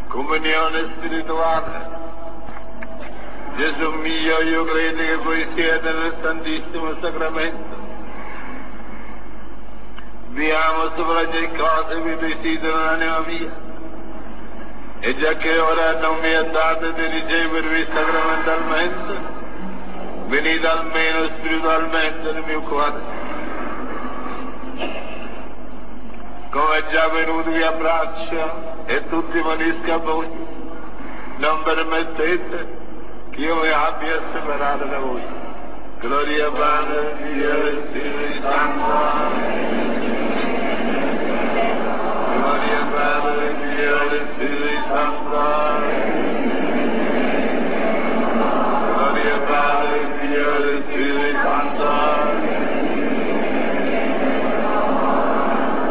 comunione spirituale. Gesù mio, io credo che voi siete nel Santissimo Sacramento. Vi amo sopra ogni cosa e vi desidero l'anima mia. E già che ora non mi è dato di ricevervi sacramentalmente, venite almeno spiritualmente nel mio cuore. Come è già venuto vi abbraccio e tutti unisco a voi. Non permettete che io mi abbia separato da voi. Gloria al Padre, Figlio e Spirito Santo. Gloria al Padre, Figlio e Spirito Santo.